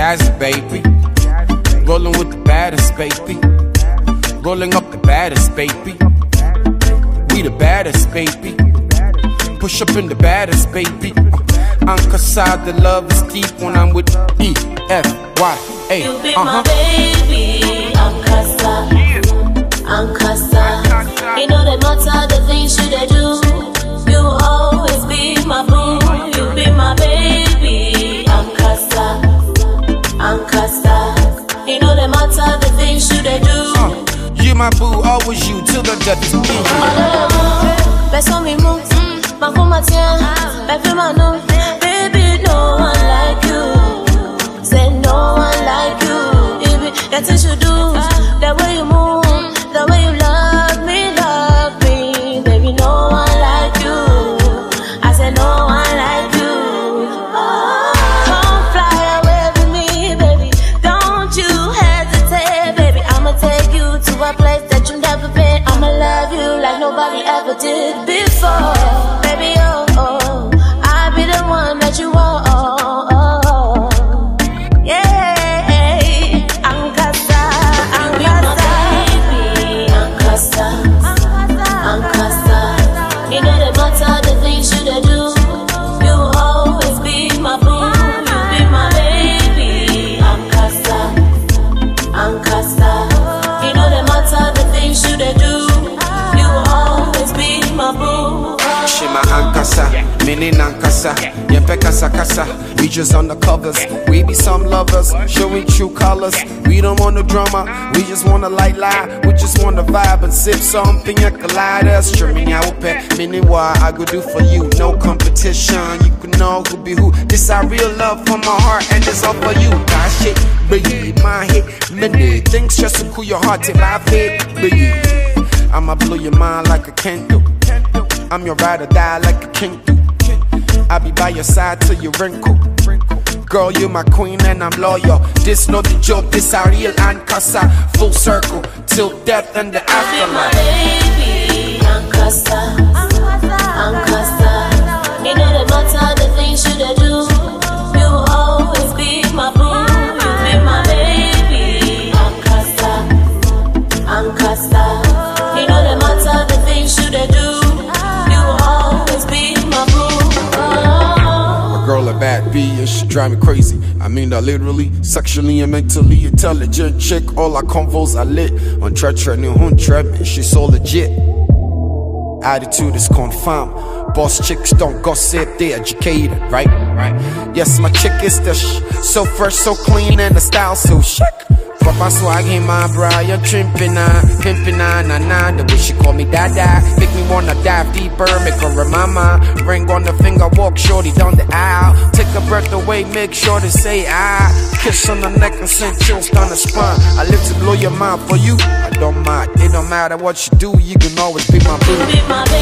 Jazzy, baby. Rolling with the baddest, baby. Rolling up the baddest, baby. We the baddest, baby. Push up in the baddest, baby. Anchor side, the love is deep when I'm with E-F-Y-A. You be my baby, Ankasa. You know the matter, the things you they do. You will always be my boo. You be my baby, Ankasa. You know the matter, the things you they do. You my boo, always you, till the death is me. Beso mi mou, ma kou ma tien, baby ma nou. Baby, no one like you. Say no one like you. Baby, that things you do, the way you move, the way you love me. Baby, no one like you. I said no one like you. Oh, come fly away with me, baby. Don't you hesitate, baby. I'ma take you to a place that you never been. I'ma love you like nobody ever did before. Baby, oh, oh, I'll be the one that you want. Mini Nankasa, Yempe Kasa Kasa. We just on the covers, we be some lovers, showing true colors. We don't want no drama, we just wanna light lie. We just wanna vibe and sip some pina colada. Streaming out pet, mini what I go do for you. No competition, you can know who be who. This our real love from my heart, and it's all for you. God shit, baby, my head, many things just to cool your heart, take my head, baby. I'ma blow your mind like a candle. I'm your ride or die like a king. I'll be by your side till you wrinkle. Girl, you're my queen and I'm loyal. This not the joke, this our real Ankasa. Full circle, till death and the afterlife. Baby, Ankasa. You know the matter, the things you they do. You will always be my boo. You be my baby, Ankasa. You know the matter, the things you they do. Girl a bad B and she drive me crazy. I mean that literally, sexually and mentally intelligent chick. All our convos are lit. On treacher new hun trap and she so legit. Attitude is confirmed. Boss chicks don't gossip, they educated, right? Yes, my chick is the so fresh, so clean, and the style so chic. Papa swag in my bra, you're trimping pimping nah. The way she call me dada, make me wanna dive deeper, make her a mama. Ring on the finger, walk shorty down the aisle. Take a breath away, make sure to say ah. Kiss on the neck and send chills down the spine. I live to blow your mind for you, I don't mind. It don't matter what you do, you can always be my boo.